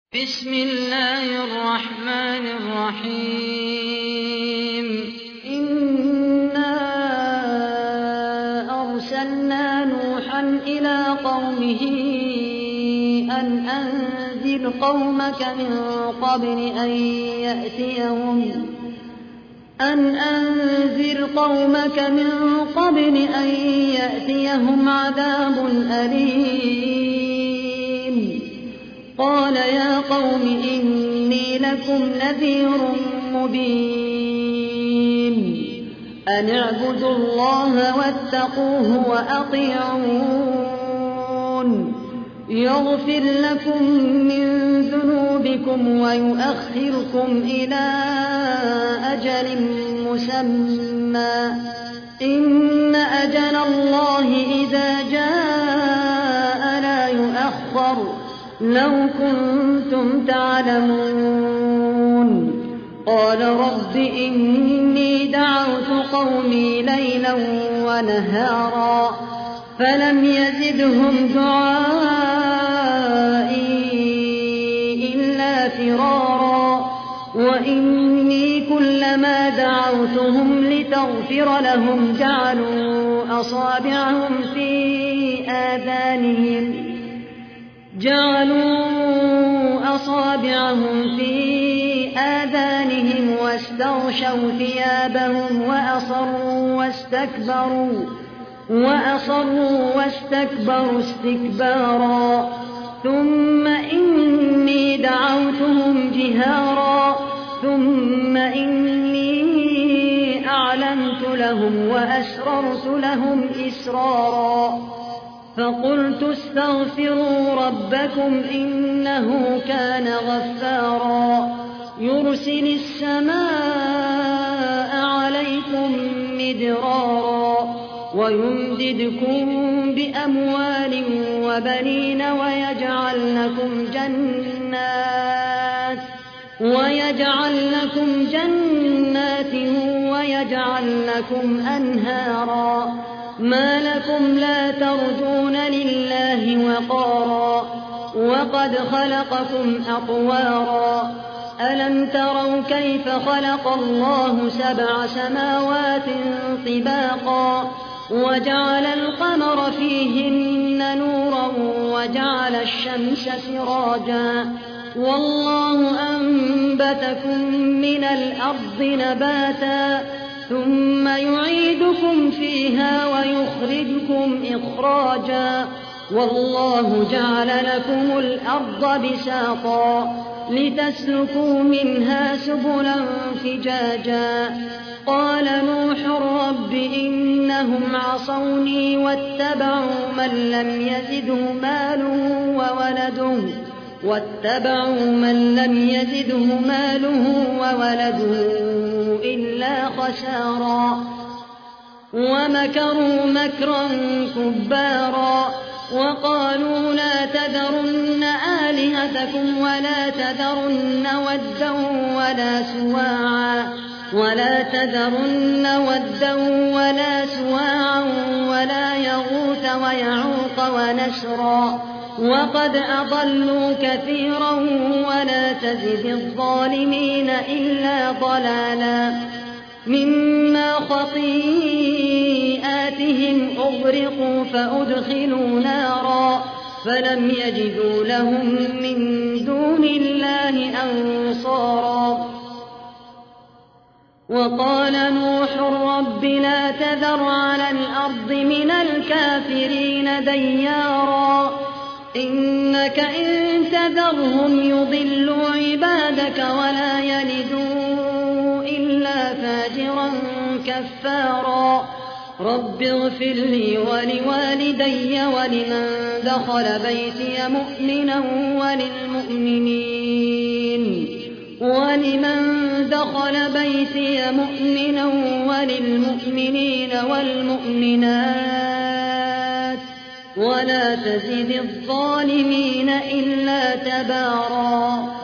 بسم الله الرحمن الرحيم إنا أرسلنا نوحا إلى قومه أن أنذر قومك من قبل أن يأتيهم عذاب أليم قال يا قوم إني لكم نذير مبين أن اعبدوا الله واتقوه وأطيعون يغفر لكم من ذنوبكم ويؤخركم إلى أجل مسمى إن أجل الله إذا جاء لا يؤخر لو كنتم تعلمون قال رب إني دعوت قومي ليلا ونهارا فلم يزدهم دعائي إلا فرارا وإني كلما دعوتهم لتغفر لهم جعلوا أصابعهم في آذانهم واستغشوا ثيابهم وأصروا واستكبروا استكبارا ثم إني دعوتهم جهارا ثم إني أعلنت لهم وأسررت لهم إسرارا فقلت استغفروا ربكم إنه كان غفارا يرسل السماء عليكم مدرارا ويمددكم بأموال وبنين ويجعل لكم جنات ويجعل لكم أنهارا ما لكم لا ترجون لله وقارا وقد خلقكم أطوارا ألم تروا كيف خلق الله 7 سماوات طباقا وجعل القمر فيهن نورا وجعل الشمس سراجا والله أنبتكم من الأرض نباتا ثم يعيدكم فيها ويخرجكم إخراجا والله جعل لكم الأرض بساطا لتسلكوا منها سبلا فجاجا قال نوح رب إنهم عصوني واتبعوا من لم يزده ماله وولده إلا خسارا ومكروا مكرا كبارا وقالوا لا تذرن آلهتكم ولا تذرن ودا ولا سواعا ولا يغوث ويعوق ونسرا وقد أضلوا كثيرا ولا تزد الظالمين إلا ضلالا مما خطيئاتهم أغرقوا فأدخلوا نارا فلم يجدوا لهم من دون الله أنصارا وقال نوح رب لا تذر على الأرض من الكافرين ديارا إنك إن تذرهم يضلوا عبادك ولا يلدوا إلا فاجرا كفارا رب اغفر لي ولوالدي ولمن دخل بيتي مؤمنا وللمؤمنين والمؤمنات ولا تزد الظالمين إلا تبارا